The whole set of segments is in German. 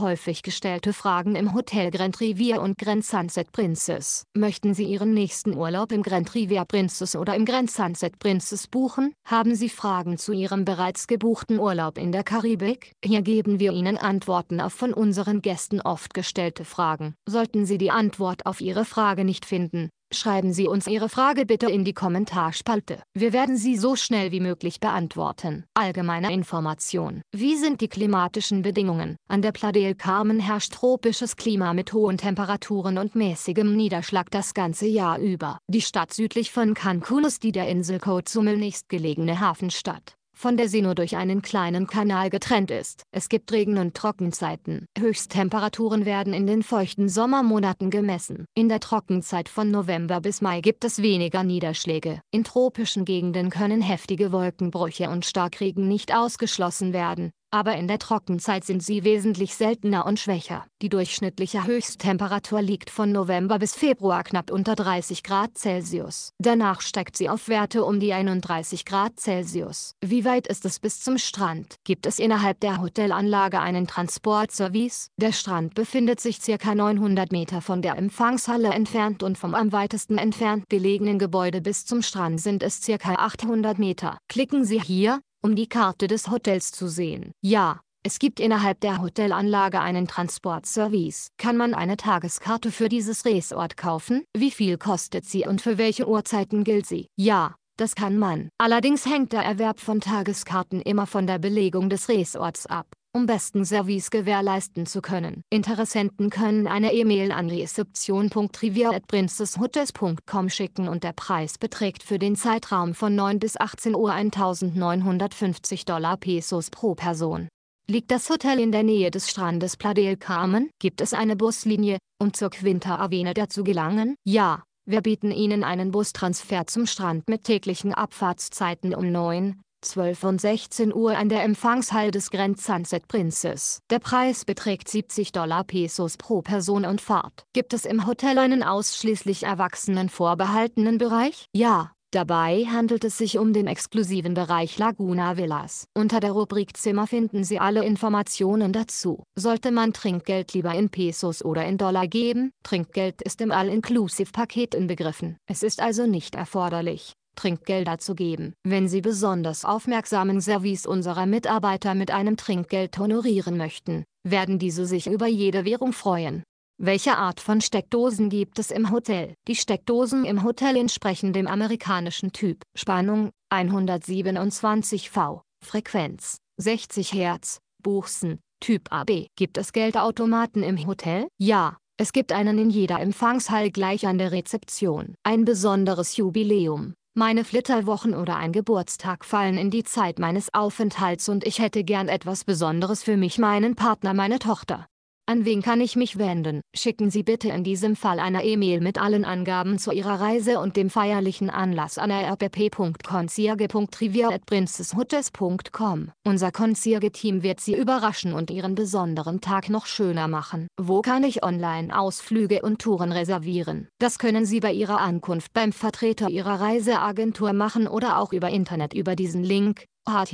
häufig gestellte Fragen im Hotel Grand Riviera und Grand Sunset Princess. Möchten Sie Ihren nächsten Urlaub im Grand Riviera Princess oder im Grand Sunset Princess buchen? Haben Sie Fragen zu Ihrem bereits gebuchten Urlaub in der Karibik? Hier geben wir Ihnen Antworten auf von unseren Gästen oft gestellte Fragen. Sollten Sie die Antwort auf Ihre Frage nicht finden, schreiben Sie uns Ihre Frage bitte in die Kommentarspalte. Wir werden sie so schnell wie möglich beantworten. Allgemeine Information. Wie sind die klimatischen Bedingungen? An der Playa del Carmen herrscht tropisches Klima mit hohen Temperaturen und mäßigem Niederschlag das ganze Jahr über. Die Stadt südlich von Cancún ist die der Insel Cozumel nächstgelegene Hafenstadt, von der sie nur durch einen kleinen Kanal getrennt ist. Es gibt Regen- und Trockenzeiten. Höchsttemperaturen werden in den feuchten Sommermonaten gemessen. In der Trockenzeit von November bis Mai gibt es weniger Niederschläge. In tropischen Gegenden können heftige Wolkenbrüche und Starkregen nicht ausgeschlossen werden, aber in der Trockenzeit sind sie wesentlich seltener und schwächer. Die durchschnittliche Höchsttemperatur liegt von November bis Februar knapp unter 30 Grad Celsius. Danach steigt sie auf Werte um die 31 Grad Celsius. Wie weit ist es bis zum Strand? Gibt es innerhalb der Hotelanlage einen Transportservice? Der Strand befindet sich ca. 900 Meter von der Empfangshalle entfernt und vom am weitesten entfernt gelegenen Gebäude bis zum Strand sind es ca. 800 Meter. Klicken Sie hier, um die Karte des Hotels zu sehen. Ja, es gibt innerhalb der Hotelanlage einen Transportservice. Kann man eine Tageskarte für dieses Resort kaufen? Wie viel kostet sie und für welche Uhrzeiten gilt sie? Ja, das kann man. Allerdings hängt der Erwerb von Tageskarten immer von der Belegung des Resorts ab, um besten Service gewährleisten zu können. Interessenten können eine E-Mail an reception.riviera@princesshotels.com schicken und der Preis beträgt für den Zeitraum von 9 bis 18 Uhr $1.950 pro Person. Liegt das Hotel in der Nähe des Strandes Playa del Carmen? Gibt es eine Buslinie, um zur Quinta Avenida zu gelangen? Ja. Wir bieten Ihnen einen Bustransfer zum Strand mit täglichen Abfahrtszeiten um 9, 12 und 16 Uhr an der Empfangshalle des Grand Sunset Princess. Der Preis beträgt $70 pro Person und Fahrt. Gibt es im Hotel einen ausschließlich Erwachsenen vorbehaltenen Bereich? Ja. Dabei handelt es sich um den exklusiven Bereich Laguna Villas. Unter der Rubrik Zimmer finden Sie alle Informationen dazu. Sollte man Trinkgeld lieber in Pesos oder in Dollar geben? Trinkgeld ist im All-Inclusive-Paket inbegriffen. Es ist also nicht erforderlich, Trinkgelder zu geben. Wenn Sie besonders aufmerksamen Service unserer Mitarbeiter mit einem Trinkgeld honorieren möchten, werden diese sich über jede Währung freuen. Welche Art von Steckdosen gibt es im Hotel? Die Steckdosen im Hotel entsprechen dem amerikanischen Typ. Spannung 127 V, Frequenz 60 Hertz, Buchsen, Typ AB. Gibt es Geldautomaten im Hotel? Ja, es gibt einen in jeder Empfangshalle gleich an der Rezeption. Ein besonderes Jubiläum, meine Flitterwochen oder ein Geburtstag fallen in die Zeit meines Aufenthalts und ich hätte gern etwas Besonderes für mich, meinen Partner, meine Tochter. An wen kann ich mich wenden? Schicken Sie bitte in diesem Fall eine E-Mail mit allen Angaben zu Ihrer Reise und dem feierlichen Anlass an rpp.concierge.riviera@princesshotels.com. Unser Concierge-Team wird Sie überraschen und Ihren besonderen Tag noch schöner machen. Wo kann ich Online-Ausflüge und Touren reservieren? Das können Sie bei Ihrer Ankunft beim Vertreter Ihrer Reiseagentur machen oder auch über Internet über diesen Link: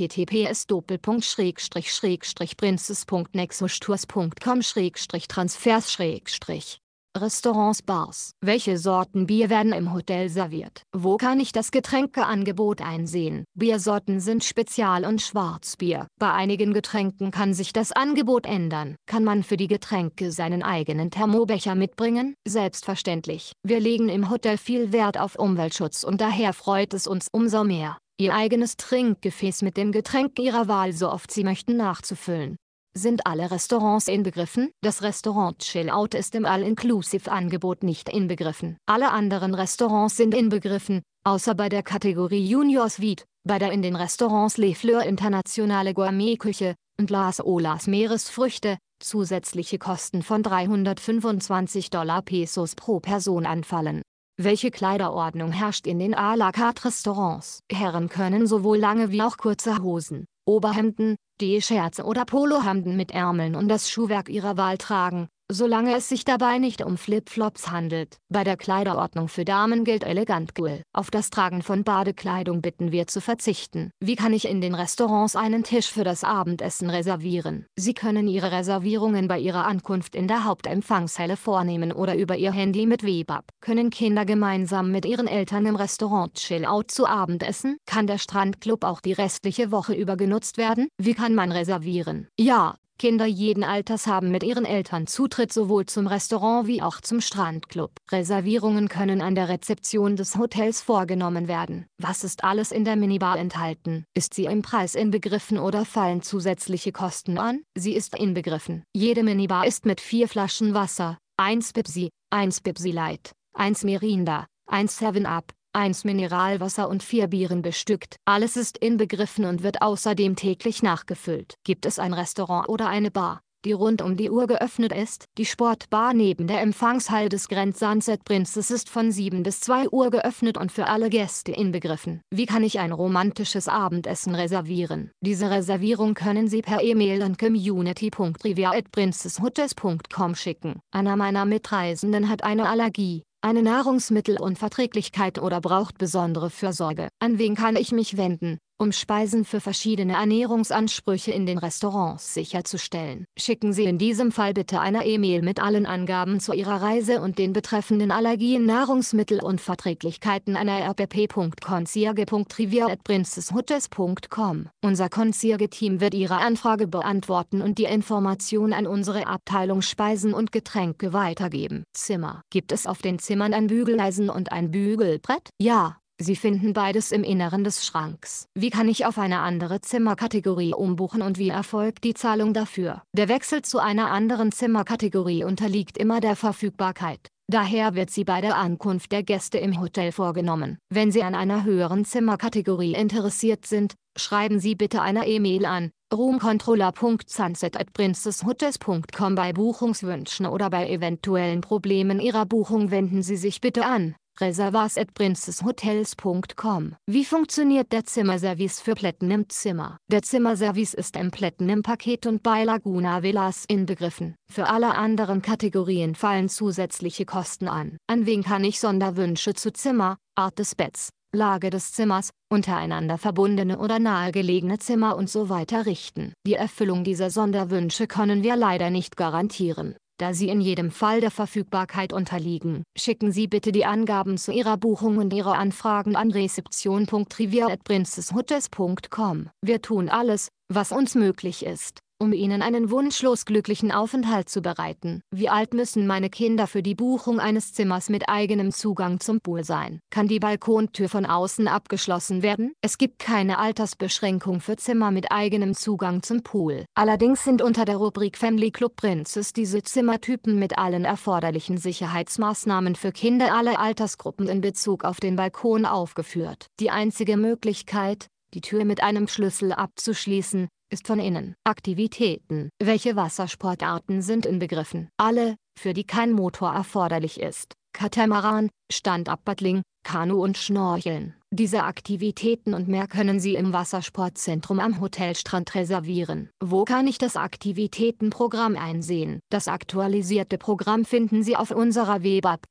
https://princess.nexustours.com/transfers/. Restaurants, Bars. Welche Sorten Bier werden im Hotel serviert? Wo kann ich das Getränkeangebot einsehen? Biersorten sind Spezial- und Schwarzbier. Bei einigen Getränken kann sich das Angebot ändern. Kann man für die Getränke seinen eigenen Thermobecher mitbringen? Selbstverständlich. Wir legen im Hotel viel Wert auf Umweltschutz und daher freut es uns umso mehr, Ihr eigenes Trinkgefäß mit dem Getränk Ihrer Wahl so oft Sie möchten nachzufüllen. Sind alle Restaurants inbegriffen? Das Restaurant Chill Out ist im All-Inclusive-Angebot nicht inbegriffen. Alle anderen Restaurants sind inbegriffen, außer bei der Kategorie Junior Suite, bei der in den Restaurants Le Fleur Internationale Gourmet-Küche und Las Olas Meeresfrüchte zusätzliche Kosten von $325 pro Person anfallen. Welche Kleiderordnung herrscht in den à la carte Restaurants? Herren können sowohl lange wie auch kurze Hosen, Oberhemden, T-Shirts oder Polohemden mit Ärmeln und das Schuhwerk ihrer Wahl tragen, solange es sich dabei nicht um Flipflops handelt. Bei der Kleiderordnung für Damen gilt elegant cool. Auf das Tragen von Badekleidung bitten wir zu verzichten. Wie kann ich in den Restaurants einen Tisch für das Abendessen reservieren? Sie können Ihre Reservierungen bei Ihrer Ankunft in der Hauptempfangshalle vornehmen oder über Ihr Handy mit Webab. Können Kinder gemeinsam mit ihren Eltern im Restaurant Chill-Out zu Abend essen? Kann der Strandclub auch die restliche Woche über genutzt werden? Wie kann man reservieren? Ja, Kinder jeden Alters haben mit ihren Eltern Zutritt sowohl zum Restaurant wie auch zum Strandclub. Reservierungen können an der Rezeption des Hotels vorgenommen werden. Was ist alles in der Minibar enthalten? Ist sie im Preis inbegriffen oder fallen zusätzliche Kosten an? Sie ist inbegriffen. Jede Minibar ist mit 4 Flaschen Wasser, 1 Pepsi, 1 Pepsi Light, 1 Mirinda, 1 7-Up, 1 Mineralwasser und 4 Bieren bestückt. Alles ist inbegriffen und wird außerdem täglich nachgefüllt. Gibt es ein Restaurant oder eine Bar, die rund um die Uhr geöffnet ist? Die Sportbar neben der Empfangshalle des Grand Sunset Princess ist von 7 bis 2 Uhr geöffnet und für alle Gäste inbegriffen. Wie kann ich ein romantisches Abendessen reservieren? Diese Reservierung können Sie per E-Mail an community.trivia@princesshotels.com schicken. Einer meiner Mitreisenden hat eine Allergie, eine Nahrungsmittelunverträglichkeit oder braucht besondere Fürsorge. An wen kann ich mich wenden, um Speisen für verschiedene Ernährungsansprüche in den Restaurants sicherzustellen? Schicken Sie in diesem Fall bitte eine E-Mail mit allen Angaben zu Ihrer Reise und den betreffenden Allergien, Nahrungsmittelunverträglichkeiten an rpp.concierge.trivia@princesshotels.com. Unser Concierge-Team wird Ihre Anfrage beantworten und die Information an unsere Abteilung Speisen und Getränke weitergeben. Zimmer. Gibt es auf den Zimmern ein Bügeleisen und ein Bügelbrett? Ja. Sie finden beides im Inneren des Schranks. Wie kann ich auf eine andere Zimmerkategorie umbuchen und wie erfolgt die Zahlung dafür? Der Wechsel zu einer anderen Zimmerkategorie unterliegt immer der Verfügbarkeit. Daher wird sie bei der Ankunft der Gäste im Hotel vorgenommen. Wenn Sie an einer höheren Zimmerkategorie interessiert sind, schreiben Sie bitte eine E-Mail an roomcontroller.sunset@princesshotels.com. Bei Buchungswünschen oder bei eventuellen Problemen Ihrer Buchung wenden Sie sich bitte an reservas@princesshotels.com. Wie funktioniert der Zimmerservice für Platinum-Zimmer? Der Zimmerservice ist im Platinum-Paket und bei Laguna Villas inbegriffen. Für alle anderen Kategorien fallen zusätzliche Kosten an. An wen kann ich Sonderwünsche zu Zimmer, Art des Betts, Lage des Zimmers, untereinander verbundene oder nahegelegene Zimmer usw. richten? Die Erfüllung dieser Sonderwünsche können wir leider nicht garantieren, da sie in jedem Fall der Verfügbarkeit unterliegen. Schicken Sie bitte die Angaben zu Ihrer Buchung und Ihre Anfragen an rezeption.trivia@princesshotels.com. Wir tun alles, was uns möglich ist, um Ihnen einen wunschlos glücklichen Aufenthalt zu bereiten. Wie alt müssen meine Kinder für die Buchung eines Zimmers mit eigenem Zugang zum Pool sein? Kann die Balkontür von außen abgeschlossen werden? Es gibt keine Altersbeschränkung für Zimmer mit eigenem Zugang zum Pool. Allerdings sind unter der Rubrik Family Club Princess diese Zimmertypen mit allen erforderlichen Sicherheitsmaßnahmen für Kinder aller Altersgruppen in Bezug auf den Balkon aufgeführt. Die einzige Möglichkeit, die Tür mit einem Schlüssel abzuschließen, ist von innen. Aktivitäten. Welche Wassersportarten sind inbegriffen? Alle, für die kein Motor erforderlich ist. Katamaran, Stand-up-Paddling, Kanu und Schnorcheln. Diese Aktivitäten und mehr können Sie im Wassersportzentrum am Hotelstrand reservieren. Wo kann ich das Aktivitätenprogramm einsehen? Das aktualisierte Programm finden Sie auf unserer Webab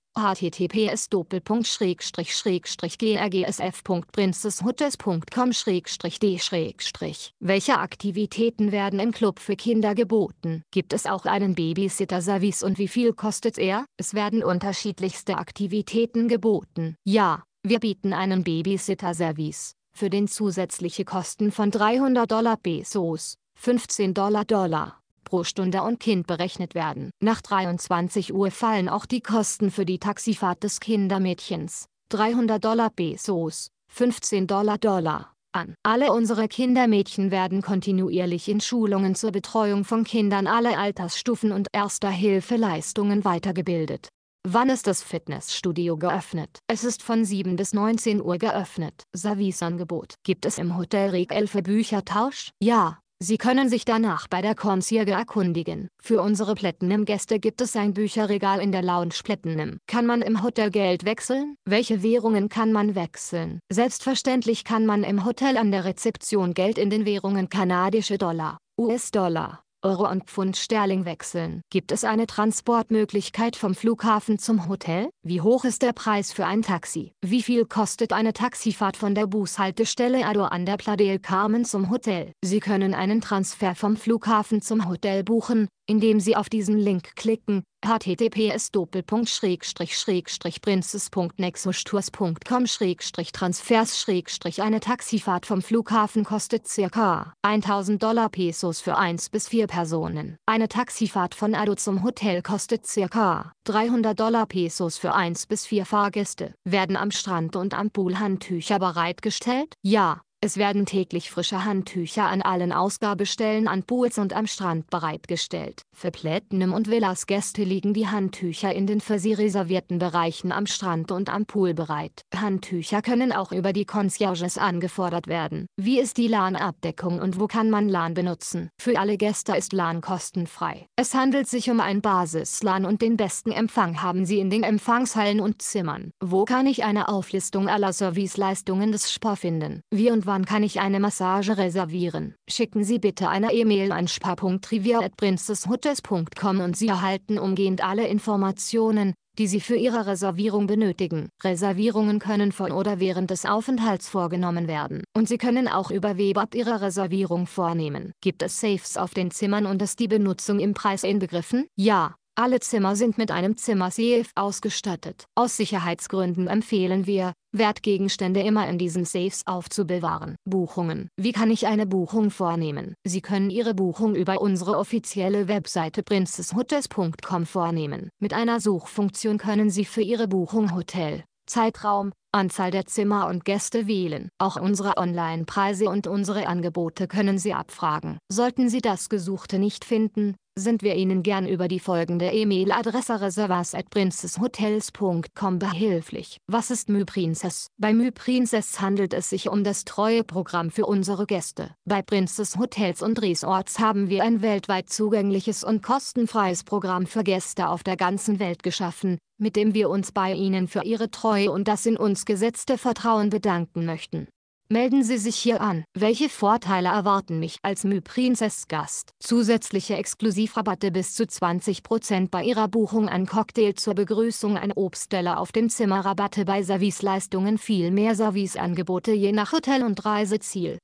https://grgsf.princesshotels.com/d-. Welche Aktivitäten werden im Club für Kinder geboten? Gibt es auch einen Babysitter-Service und wie viel kostet er? Es werden unterschiedlichste Aktivitäten geboten. Ja, wir bieten einen Babysitter-Service, für den zusätzliche Kosten von $300 Pesos, $15 pro Stunde und Kind berechnet werden. Nach 23 Uhr fallen auch die Kosten für die Taxifahrt des Kindermädchens, $300 Pesos, $15 an. Alle unsere Kindermädchen werden kontinuierlich in Schulungen zur Betreuung von Kindern aller Altersstufen und Erster-Hilfe-Leistungen weitergebildet. Wann ist das Fitnessstudio geöffnet? Es ist von 7 bis 19 Uhr geöffnet. Serviceangebot. Gibt es im Hotel Regelfe Büchertausch? Ja. Sie können sich danach bei der Concierge erkundigen. Für unsere Platinum-Gäste gibt es ein Bücherregal in der Lounge Platinum. Kann man im Hotel Geld wechseln? Welche Währungen kann man wechseln? Selbstverständlich kann man im Hotel an der Rezeption Geld in den Währungen kanadische Dollar, US-Dollar, Euro und Pfund Sterling wechseln. Gibt es eine Transportmöglichkeit vom Flughafen zum Hotel? Wie hoch ist der Preis für ein Taxi? Wie viel kostet eine Taxifahrt von der Bushaltestelle Ado an der Playa del Carmen zum Hotel? Sie können einen Transfer vom Flughafen zum Hotel buchen, indem Sie auf diesen Link klicken: https://princess.nexustours.com/transfers/ Eine Taxifahrt vom Flughafen kostet ca. $1.000 für 1 bis 4 Personen. Eine Taxifahrt von Ado zum Hotel kostet ca. $300 für 1 bis 4 Fahrgäste. Werden am Strand und am Pool Handtücher bereitgestellt? Ja. Es werden täglich frische Handtücher an allen Ausgabestellen an Pools und am Strand bereitgestellt. Für Platinum- und Villas-Gäste liegen die Handtücher in den für sie reservierten Bereichen am Strand und am Pool bereit. Handtücher können auch über die Concierges angefordert werden. Wie ist die LAN-Abdeckung und wo kann man LAN benutzen? Für alle Gäste ist LAN kostenfrei. Es handelt sich um ein Basis-LAN und den besten Empfang haben Sie in den Empfangshallen und Zimmern. Wo kann ich eine Auflistung aller Serviceleistungen des Spa finden? Wie und wann kann ich eine Massage reservieren? Schicken Sie bitte eine E-Mail an spa.trivia@princesshotels.com und Sie erhalten umgehend alle Informationen, die Sie für Ihre Reservierung benötigen. Reservierungen können vor oder während des Aufenthalts vorgenommen werden. Und Sie können auch über Webapp Ihre Reservierung vornehmen. Gibt es Safes auf den Zimmern und ist die Benutzung im Preis inbegriffen? Ja. Alle Zimmer sind mit einem Zimmer-Safe ausgestattet. Aus Sicherheitsgründen empfehlen wir, Wertgegenstände immer in diesen Safes aufzubewahren. Buchungen. Wie kann ich eine Buchung vornehmen? Sie können Ihre Buchung über unsere offizielle Webseite princesshotels.com vornehmen. Mit einer Suchfunktion können Sie für Ihre Buchung Hotel, Zeitraum, Anzahl der Zimmer und Gäste wählen. Auch unsere Online-Preise und unsere Angebote können Sie abfragen. Sollten Sie das Gesuchte nicht finden, sind wir Ihnen gern über die folgende E-Mail-Adresse reservas@princesshotels.com behilflich. Was ist MyPrincess? Bei MyPrincess handelt es sich um das Treueprogramm für unsere Gäste. Bei Princess Hotels und Resorts haben wir ein weltweit zugängliches und kostenfreies Programm für Gäste auf der ganzen Welt geschaffen, mit dem wir uns bei Ihnen für Ihre Treue und das in uns gesetzte Vertrauen bedanken möchten. Melden Sie sich hier an. Welche Vorteile erwarten mich als MyPrincess-Gast? Zusätzliche Exklusivrabatte bis zu 20% bei Ihrer Buchung, ein Cocktail zur Begrüßung, ein Obstteller auf dem Zimmer, Rabatte bei Serviceleistungen, viel mehr Serviceangebote je nach Hotel und Reiseziel.